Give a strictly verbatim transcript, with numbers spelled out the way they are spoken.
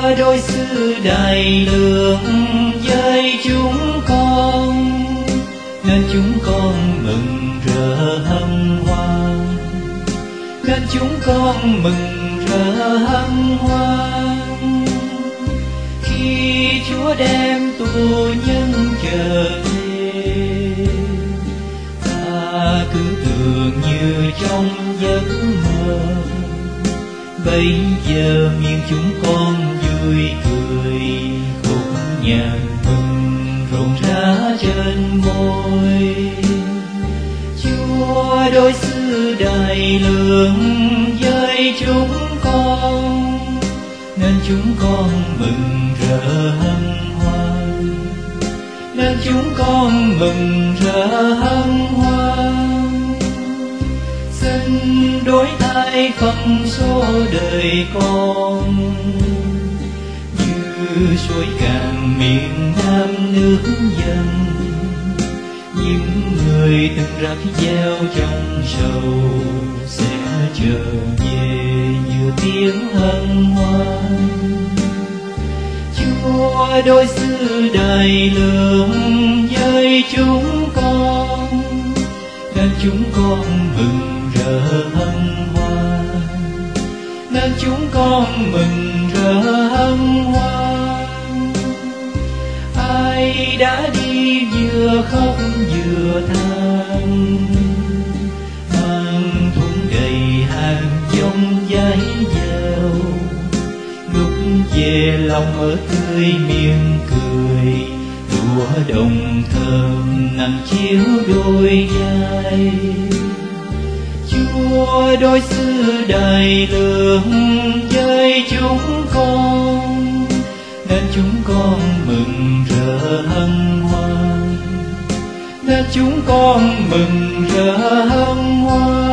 Chúa đối xử đại lượng với chúng con, nên chúng con mừng rỡ hân hoan, nên chúng con mừng rỡ hân hoan. Khi Chúa đem tù nhân trở về, ta cứ tưởng như trong giấc mơ. Bây giờ miệng chúng con vui cười, khúc nhạc mừng rộn rã trên môi. Chúa đối xử đại lượng với chúng con, nên chúng con mừng rỡ hân hoan, nên chúng con mừng rỡ hân hoan. Xin đổi thay phần số đời con, như suối cạn miền Nam nước dân. Những người từng rắc gieo trong sầu sẽ trở về như tiếng hân hoan. Chúa đối xử đại lượng với chúng con, nên chúng con mừng rỡ hân hoan, nên chúng con mừng rỡ hân hoan. Ai đã đi vừa khóc vừa than, mang thùng đầy hàng dòng dãi dào, lúc về lòng ở tươi miệng cười. Lúa đồng thơm nắng chiếu đôi vai, Chúa đối xử đại lượng với chúng con, nên chúng con mừng rỡ hân hoan, nên chúng con mừng rỡ hân hoan.